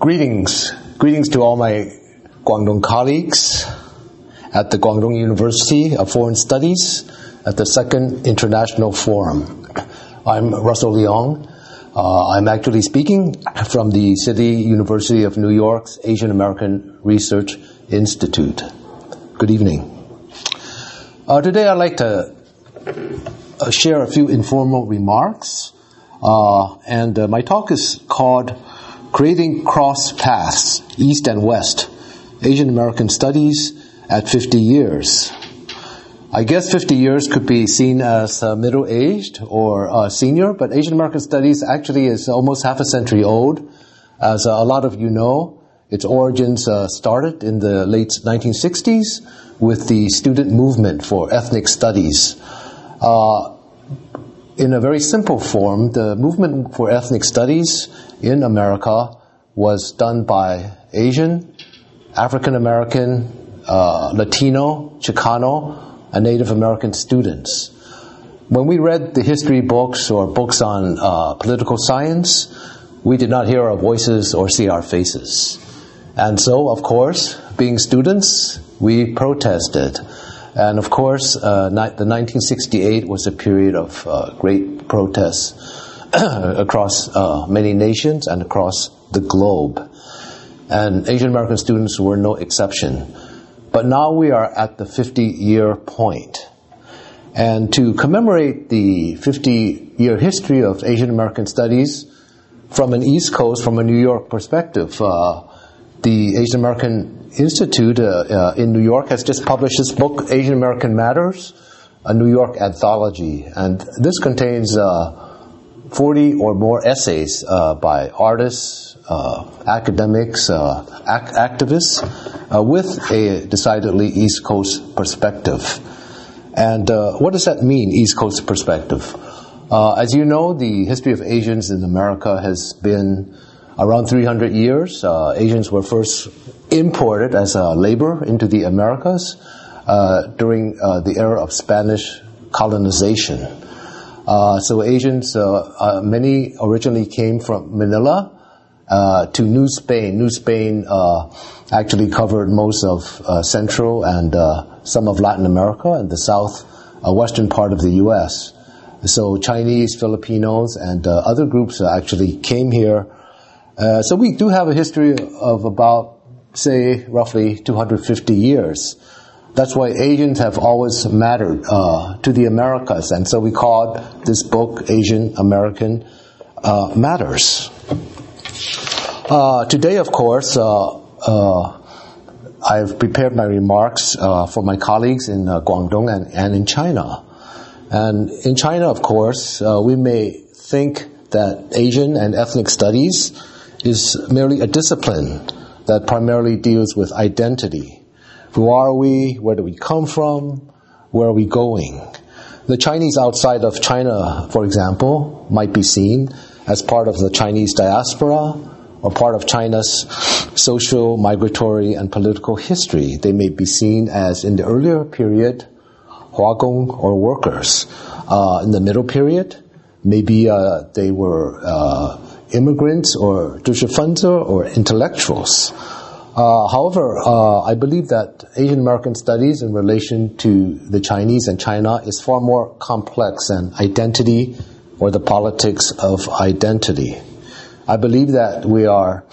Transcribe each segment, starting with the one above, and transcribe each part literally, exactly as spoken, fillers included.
Greetings. Greetings to all my Guangdong colleagues at the Guangdong University of Foreign Studies at the Second International Forum. I'm Russell Leong. Uh, I'm actually speaking from the City University of New York's Asian American Research Institute. Good evening. Uh, today I'd like to uh, share a few informal remarks. Uh, and uh, my talk is called Creating Cross Paths, East and West, Asian American Studies at fifty years. I guess fifty years could be seen as uh, middle-aged or uh, senior, but Asian American Studies actually is almost half a century old. As uh, a lot of you know, its origins uh, started in the late nineteen sixties with the student movement for ethnic studies. Uh, in a very simple form, the movement for ethnic studies in America was done by Asian, African American, uh, Latino, Chicano, and Native American students. When we read the history books or books on uh, political science, we did not hear our voices or see our faces. And so, of course, being students, we protested. And of course, uh, ni- the nineteen sixty-eight was a period of uh, great protests across uh, many nations and across the globe. And Asian American students were no exception. But now we are at the fifty-year point. And to commemorate the fifty-year history of Asian American studies from an East Coast, from a New York perspective, uh, the Asian American Institute uh, uh, in New York has just published this book, Asian American Matters, a New York anthology. And this contains uh, forty or more essays uh, by artists, uh, academics, uh, ac- activists, uh, with a decidedly East Coast perspective. And uh, what does that mean, East Coast perspective? Uh, as you know, the history of Asians in America has been around three hundred years. Uh, Asians were first imported as uh, labor into the Americas uh, during uh, the era of Spanish colonization. Uh, so Asians, uh, uh, many originally came from Manila uh, to New Spain. New Spain uh, actually covered most of uh, Central and uh, some of Latin America and the south uh, western part of the U S. So Chinese, Filipinos, and uh, other groups uh, actually came here. Uh, so we do have a history of about, say, roughly two hundred fifty years. That's why Asians have always mattered uh, to the Americas, and so we called this book Asian American uh, Matters. Uh, today, of course, uh, uh, I've prepared my remarks uh, for my colleagues in uh, Guangdong and, and in China. And in China, of course, uh, we may think that Asian and ethnic studies is merely a discipline that primarily deals with identity. Who are we? Where do we come from? Where are we going? The Chinese outside of China, for example, might be seen as part of the Chinese diaspora or part of China's social, migratory, and political history. They may be seen as, in the earlier period, Huagong or workers. Uh, in the middle period, maybe uh, they were uh, immigrants or 知识分子 or intellectuals. Uh, however, uh, I believe that Asian American studies in relation to the Chinese and China is far more complex than identity or the politics of identity. I believe that we are,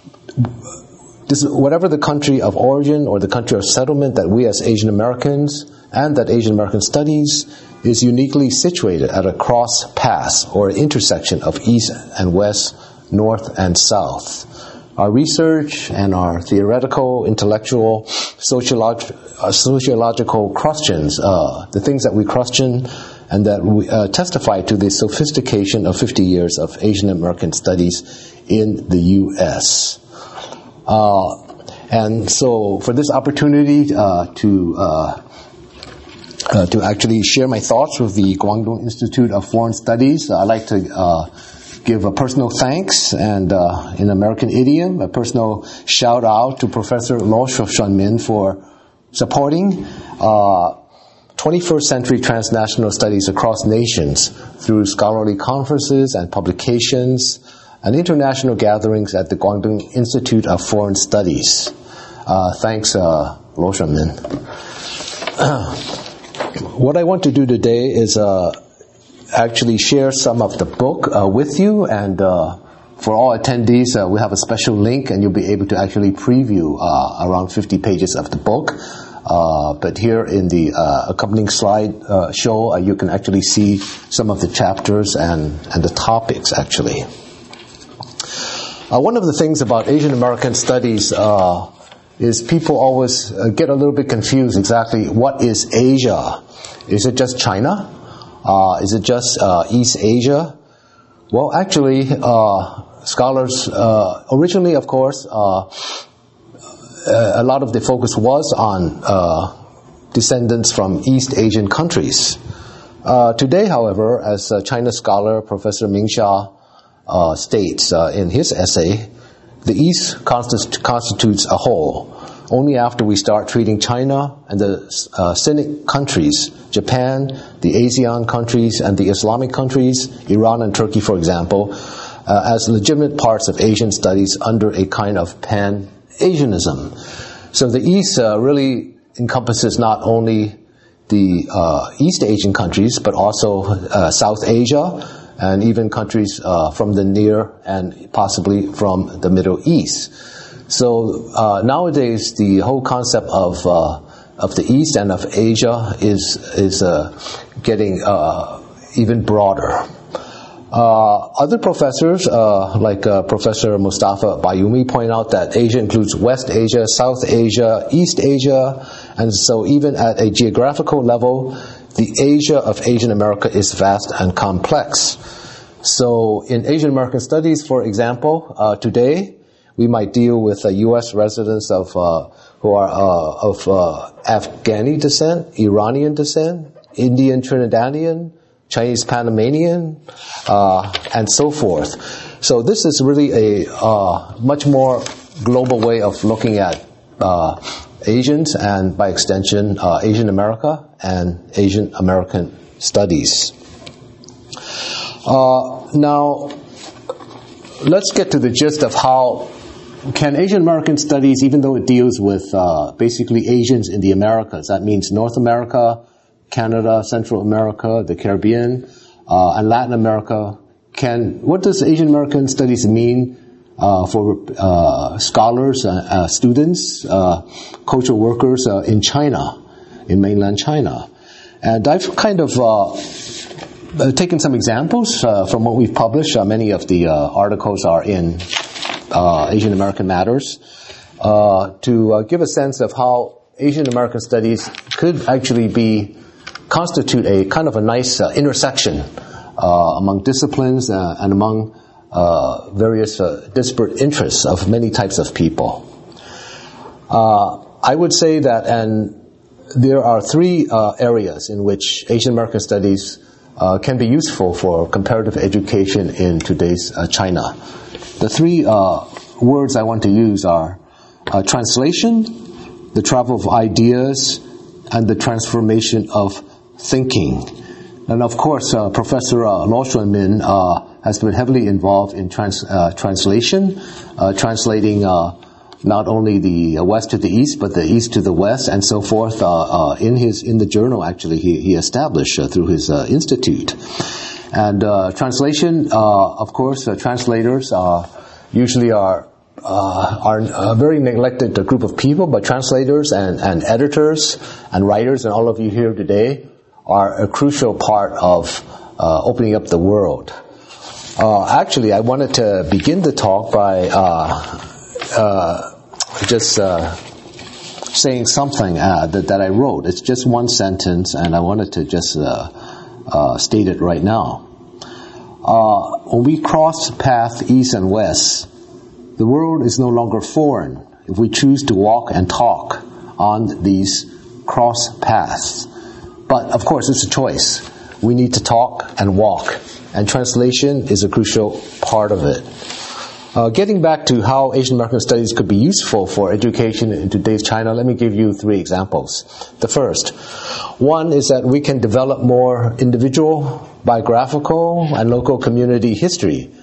this, whatever the country of origin or the country of settlement, that we as Asian Americans and that Asian American studies is uniquely situated at a cross path or intersection of East and West, North and South. Our research and our theoretical, intellectual, sociolog- uh, sociological questions, uh, the things that we question and that we uh, testify to the sophistication of fifty years of Asian American studies in the U S. Uh, and so for this opportunity uh, to uh, Uh, to actually share my thoughts with the Guangdong Institute of Foreign Studies, I'd like to uh, give a personal thanks and, uh, in American idiom, a personal shout out to Professor Luo Shunmin for supporting uh, twenty-first century transnational studies across nations through scholarly conferences and publications and international gatherings at the Guangdong Institute of Foreign Studies. Uh, thanks, uh, Luo Shunmin. What I want to do today is uh, actually share some of the book uh, with you, and uh, for all attendees, uh, we have a special link, and you'll be able to actually preview uh, around fifty pages of the book. Uh, but here in the uh, accompanying slide uh, show, uh, you can actually see some of the chapters and, and the topics, actually. Uh, one of the things about Asian American studies uh, is people always uh, get a little bit confused exactly what is Asia. Is it just China? Uh, is it just uh, East Asia? Well, actually, uh, scholars, uh, originally, of course, uh, a lot of the focus was on uh, descendants from East Asian countries. Uh, today, however, as uh, China scholar Professor Ming Xia uh, states uh, in his essay, the East constitutes, constitutes a whole. Only after we start treating China and the uh, Sinic countries, Japan, the ASEAN countries, and the Islamic countries, Iran and Turkey, for example, uh, as legitimate parts of Asian studies under a kind of pan-Asianism. So the East uh, really encompasses not only the uh, East Asian countries, but also uh, South Asia, and even countries uh, from the Near and possibly from the Middle East. So uh, nowadays, the whole concept of uh, of the East and of Asia is is uh, getting uh, even broader. Uh, other professors, uh, like uh, Professor Mustafa Bayumi, point out that Asia includes West Asia, South Asia, East Asia, and so even at a geographical level, the Asia of Asian America is vast and complex. So in Asian American studies, for example, uh, today we might deal with uh, U S residents of uh, who are uh, of uh, Afghani descent, Iranian descent, Indian Trinidadian, Chinese Panamanian, uh, and so forth. So this is really a uh, much more global way of looking at uh, Asians and, by extension, uh, Asian America and Asian American studies. Uh, now, let's get to the gist of how can Asian American studies, even though it deals with uh, basically Asians in the Americas, that means North America, Canada, Central America, the Caribbean, uh, and Latin America, can what does Asian American studies mean uh, for uh, scholars, uh, uh, students, uh, cultural workers uh, in China, in mainland China? And I've kind of uh, uh, taken some examples uh, from what we've published. Uh, many of the uh, articles are in uh, Asian American Matters uh, to uh, give a sense of how Asian American studies could actually be constitute a kind of a nice uh, intersection uh, among disciplines uh, and among uh, various uh, disparate interests of many types of people. Uh, I would say that, and there are three uh, areas in which Asian American studies uh, can be useful for comparative education in today's uh, China. The three uh, words I want to use are uh, translation, the travel of ideas, and the transformation of thinking. And of course, uh, Professor uh, Luo Shunmin uh, has been heavily involved in trans- uh, translation, uh, translating uh, not only the West to the East, but the East to the West, and so forth. Uh, uh, in his in the journal, actually, he, he established uh, through his uh, institute. And uh, translation, uh, of course, uh, translators uh, usually are uh, are a very neglected group of people, but translators and, and editors and writers, and all of you here today, are a crucial part of uh, opening up the world. Uh, actually, I wanted to begin the talk by uh, uh, just uh, saying something uh, that, that I wrote. It's just one sentence, and I wanted to just uh, uh, state it right now. Uh, when we cross paths east and west, the world is no longer foreign if we choose to walk and talk on these cross paths. But, of course, it's a choice. We need to talk and walk, and translation is a crucial part of it. Uh, getting back to how Asian American studies could be useful for education in today's China, let me give you three examples. The first, one is that we can develop more individual, biographical, and local community history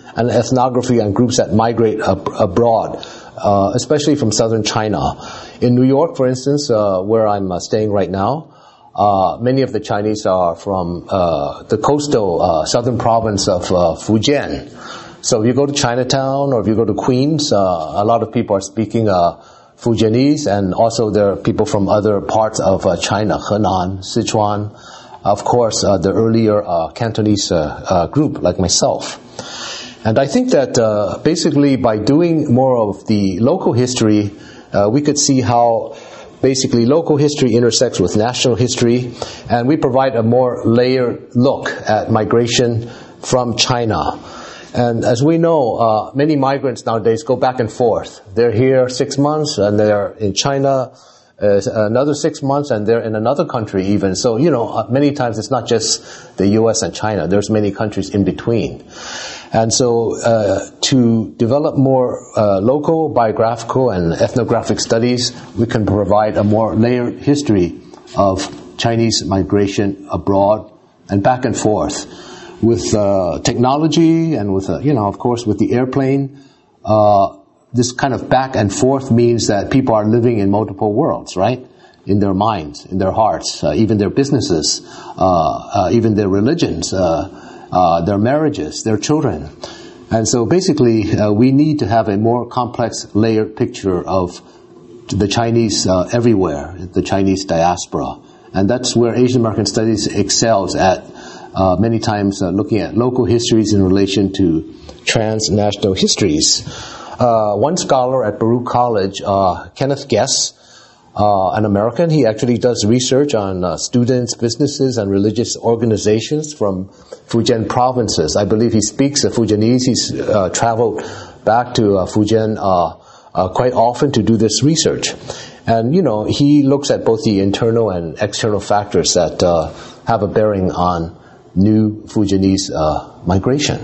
and ethnography on groups that migrate ab- abroad, uh, especially from southern China. In New York, for instance, uh, where I'm uh, staying right now, uh, many of the Chinese are from uh, the coastal uh, southern province of uh, Fujian. So if you go to Chinatown or if you go to Queens, uh, a lot of people are speaking uh, Fujianese, and also there are people from other parts of uh, China, Henan, Sichuan, of course, uh, the earlier uh, Cantonese uh, uh, group like myself. And I think that uh, basically by doing more of the local history, uh, we could see how basically local history intersects with national history, and we provide a more layered look at migration from China. And as we know, uh, many migrants nowadays go back and forth. They're here six months and they're in China uh, another six months and they're in another country even. So, you know, uh, many times it's not just the U S and China. There's many countries in between. And so uh, to develop more uh, local, biographical, and ethnographic studies, we can provide a more layered history of Chinese migration abroad and back and forth. With uh, technology and with, uh, you know, of course, with the airplane, uh, this kind of back and forth means that people are living in multiple worlds, right? In their minds, in their hearts, uh, even their businesses, uh, uh, even their religions, uh, uh, their marriages, their children. And so basically, uh, we need to have a more complex, layered picture of the Chinese uh, everywhere, the Chinese diaspora. And that's where Asian American Studies excels at. Uh, many times uh, looking at local histories in relation to transnational histories. Uh, one scholar at Baruch College, uh, Kenneth Guess, uh, an American, he actually does research on uh, students, businesses, and religious organizations from Fujian provinces. I believe he speaks uh, Fujianese. He's uh, traveled back to uh, Fujian uh, uh, quite often to do this research. And, you know, he looks at both the internal and external factors that uh, have a bearing on new Fujianese uh, migration.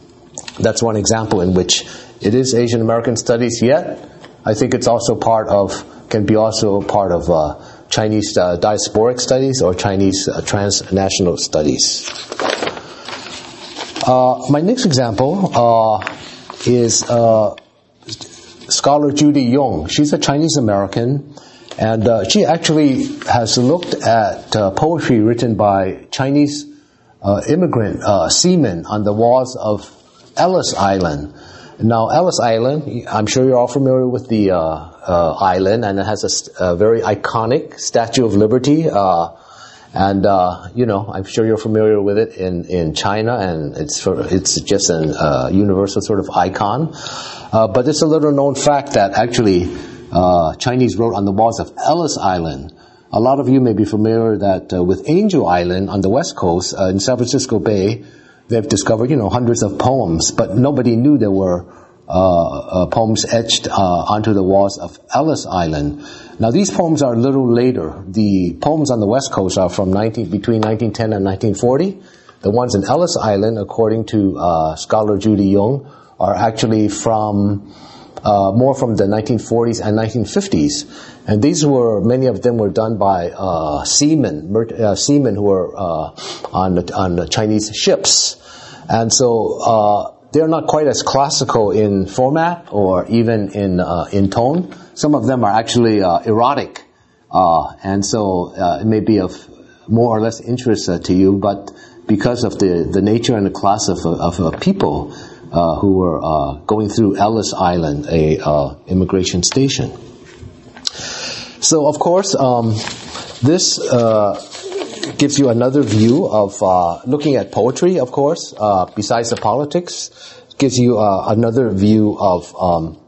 That's one example in which it is Asian American Studies, yet I think it's also part of, can be also part of uh, Chinese uh, diasporic studies or Chinese uh, transnational studies. Uh, my next example uh, is uh, scholar Judy Yong. She's a Chinese American, and uh, she actually has looked at uh, poetry written by Chinese Uh, immigrant uh, seamen on the walls of Ellis Island. Now, Ellis Island, I'm sure you're all familiar with the uh, uh, island, and it has a, a very iconic Statue of Liberty. Uh, and uh, you know, I'm sure you're familiar with it in, in China, and it's for, it's just a uh, universal sort of icon. Uh, but it's a little known fact that actually uh, Chinese wrote on the walls of Ellis Island. A lot of you may be familiar that uh, with Angel Island on the west coast, uh, in San Francisco Bay, they've discovered, you know, hundreds of poems, but nobody knew there were uh, uh, poems etched uh, onto the walls of Ellis Island. Now, these poems are a little later. The poems on the west coast are from nineteen, between nineteen ten and nineteen forty. The ones in Ellis Island, according to uh, scholar Judy Yong, are actually from Uh, more from the nineteen forties and nineteen fifties, and these were, many of them were done by uh, seamen, uh, seamen who were uh, on the, on the Chinese ships, and so uh, they're not quite as classical in format or even in uh, in tone. Some of them are actually uh, erotic, uh, and so uh, it may be of more or less interest uh, to you, but because of the the nature and the class of of uh, people Uh, who were uh, going through Ellis Island, a uh, immigration station. So, of course, um, this uh, gives you another view of uh, looking at poetry. Of course, uh, besides the politics, gives you uh, another view of um,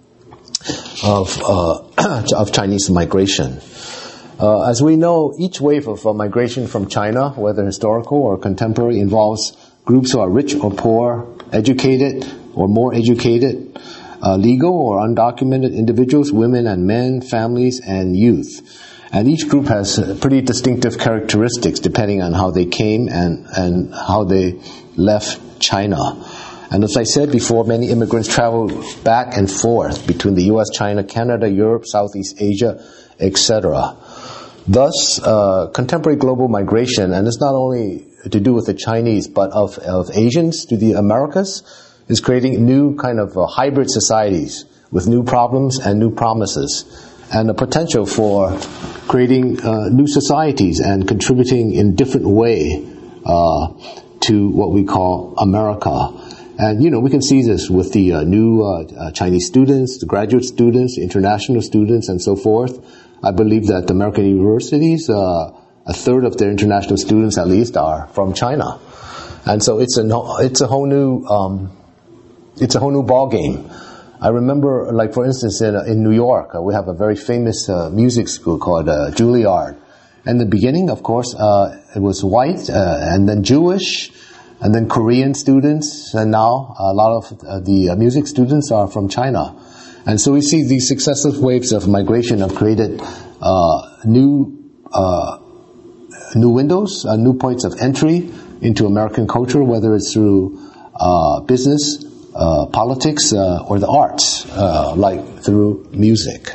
of uh, of Chinese migration. Uh, as we know, each wave of uh, migration from China, whether historical or contemporary, involves groups who are rich or poor, educated or more educated, uh, legal or undocumented individuals, women and men, families and youth. And each group has pretty distinctive characteristics depending on how they came and, and how they left China. And as I said before, many immigrants travel back and forth between the U S, China, Canada, Europe, Southeast Asia, et cetera. Thus, uh, contemporary global migration, and it's not only to do with the Chinese, but of, of Asians to the Americas, is creating new kind of uh, hybrid societies with new problems and new promises, and the potential for creating uh, new societies and contributing in different way uh, to what we call America. And, you know, we can see this with the uh, new uh, uh, Chinese students, the graduate students, international students, and so forth. I believe that American universities, uh, a third of their international students at least are from China. And so it's a, it's a whole new, um, it's a whole new ball game. I remember, like, for instance, in, in New York, uh, we have a very famous uh, music school called uh, Juilliard. In the beginning, of course, uh, it was white, uh, and then Jewish, and then Korean students, and now a lot of uh, the uh, music students are from China. And so we see these successive waves of migration have created uh, new uh, new windows, uh, new points of entry into American culture, whether it's through uh, business, uh, politics, uh, or the arts, uh, like through music.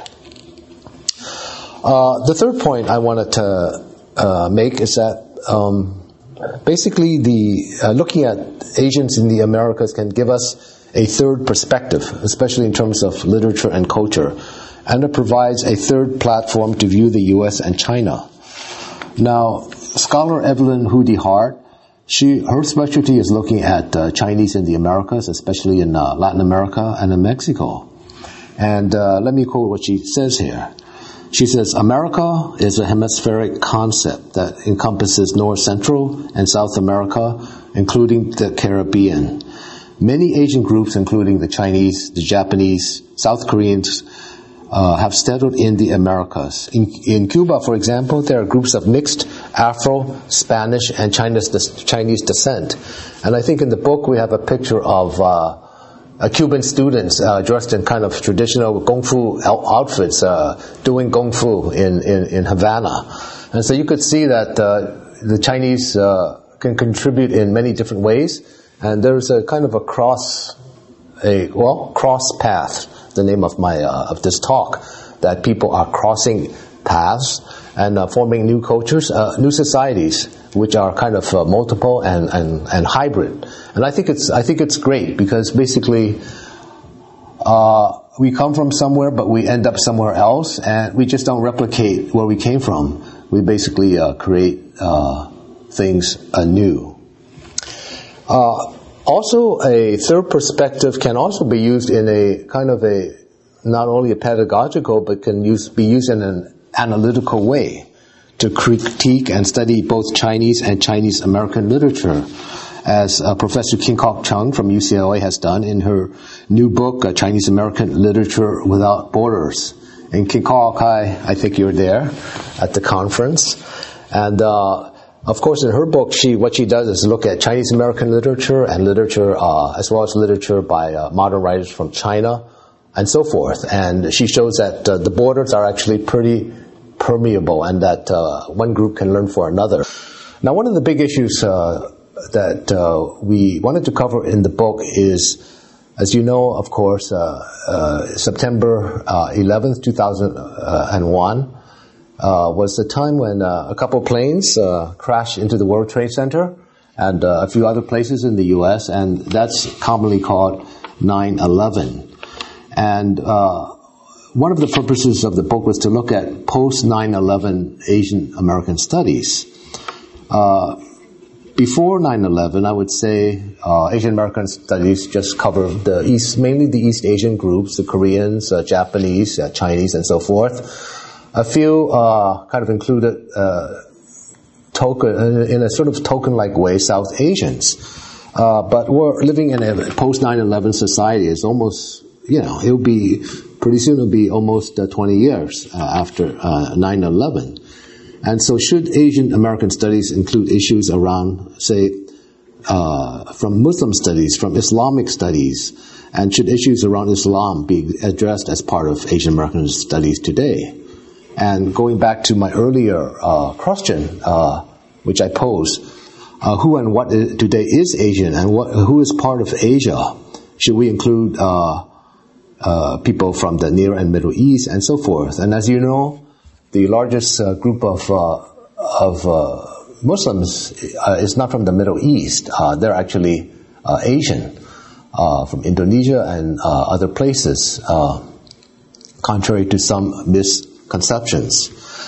Uh, the third point I wanted to uh, make is that um, basically the uh, looking at Asians in the Americas can give us a third perspective, especially in terms of literature and culture, and it provides a third platform to view the U S and China. Now, scholar Evelyn Hoody Hart, she her specialty is looking at uh, Chinese in the Americas, especially in uh, Latin America and in Mexico. And uh, let me quote what she says here. She says, America is a hemispheric concept that encompasses North Central and South America, including the Caribbean. Many Asian groups, including the Chinese, the Japanese, South Koreans, uh, have settled in the Americas. In, in Cuba, for example, there are groups of mixed Afro, Spanish, and Chinese, Chinese descent. And I think in the book we have a picture of uh, Uh, Cuban students uh, dressed in kind of traditional Kung Fu outfits uh, doing Kung Fu in, in, in Havana. And so you could see that uh, the Chinese uh, can contribute in many different ways. And there's a kind of a cross, a well, cross path, the name of my uh, of this talk, that people are crossing paths and uh, forming new cultures, uh, new societies, which are kind of uh, multiple and, and, and hybrid. And I think it's I think it's great because basically uh, we come from somewhere, but we end up somewhere else, and we just don't replicate where we came from. We basically uh, create uh, things anew. Uh, also, a third perspective can also be used in a kind of a not only a pedagogical, but can use be used in an analytical way to critique and study both Chinese and Chinese American literature, as uh, Professor King Kok Chung from U C L A has done in her new book, uh, Chinese American Literature Without Borders. And King Kok, I, I think you're there at the conference. And uh, of course, in her book, she what she does is look at Chinese American literature and literature uh, as well as literature by uh, modern writers from China and so forth. And she shows that uh, the borders are actually pretty permeable, and that uh, one group can learn for another. Now, one of the big issues uh, that uh, we wanted to cover in the book is, as you know, of course, uh, uh, September uh, eleventh, two thousand one uh, was the time when uh, a couple planes uh, crashed into the World Trade Center and uh, a few other places in the U S, and that's commonly called nine eleven. And uh, one of the purposes of the book was to look at post nine eleven Asian American studies. Uh, before nine eleven, I would say uh, Asian American studies just covered the East, mainly the East Asian groups, the Koreans, uh, Japanese, uh, Chinese, and so forth. A few uh, kind of included uh, token in a sort of token-like way South Asians, uh, but we're living in a post nine eleven society. It's almost, you know, it'll be pretty soon. It'll be almost uh, twenty years uh, after uh, nine eleven. And so should Asian American studies include issues around, say, uh, from Muslim studies, from Islamic studies, and should issues around Islam be addressed as part of Asian American studies today? And going back to my earlier uh, question, uh, which I posed, uh, who and what is, today is Asian, and what, who is part of Asia? Should we include uh, uh, people from the Near and Middle East, and so forth? And as you know, the largest uh, group of uh, of uh, Muslims uh, is not from the Middle East. Uh, they're actually uh, Asian. uh, from Indonesia and uh, other places, uh, contrary to some misconceptions.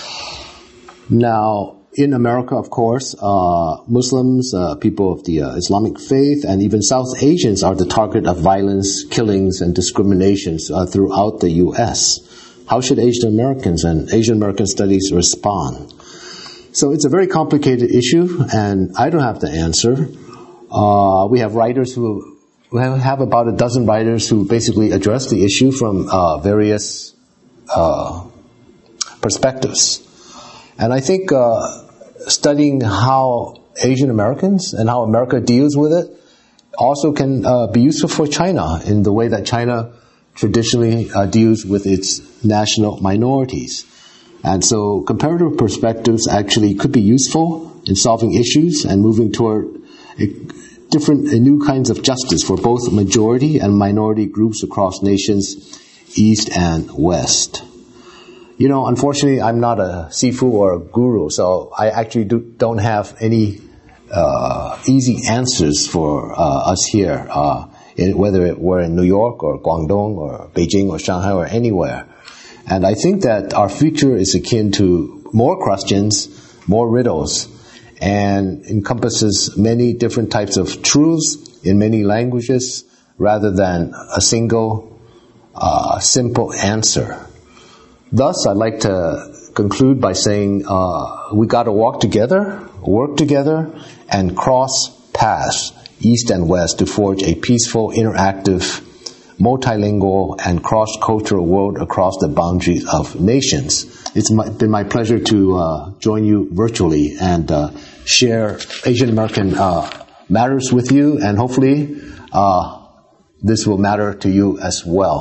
Now, in America, of course, uh, Muslims, uh, people of the uh, Islamic faith, and even South Asians are the target of violence, killings, and discriminations uh, throughout the U S. How should Asian Americans and Asian American studies respond? So it's a very complicated issue, and I don't have the answer. Uh, we have writers who, we have about a dozen writers who basically address the issue from uh, various uh, perspectives. And I think uh, studying how Asian Americans and how America deals with it also can uh, be useful for China in the way that China traditionally uh, deals with its national minorities. And so comparative perspectives actually could be useful in solving issues and moving toward a different a new kinds of justice for both majority and minority groups across nations, East and West. You know, unfortunately, I'm not a sifu or a guru, so I actually do, don't have any uh, easy answers for uh, us here, uh, in, whether it were in New York or Guangdong or Beijing or Shanghai or anywhere. And I think that our future is akin to more questions, more riddles, and encompasses many different types of truths in many languages rather than a single, uh, simple answer. Thus, I'd like to conclude by saying uh, we got to walk together, work together, and cross paths, East and West, to forge a peaceful, interactive, multilingual, and cross-cultural world across the boundaries of nations. It's my, been my pleasure to uh, join you virtually and uh, share Asian American uh, matters with you, and hopefully uh, this will matter to you as well.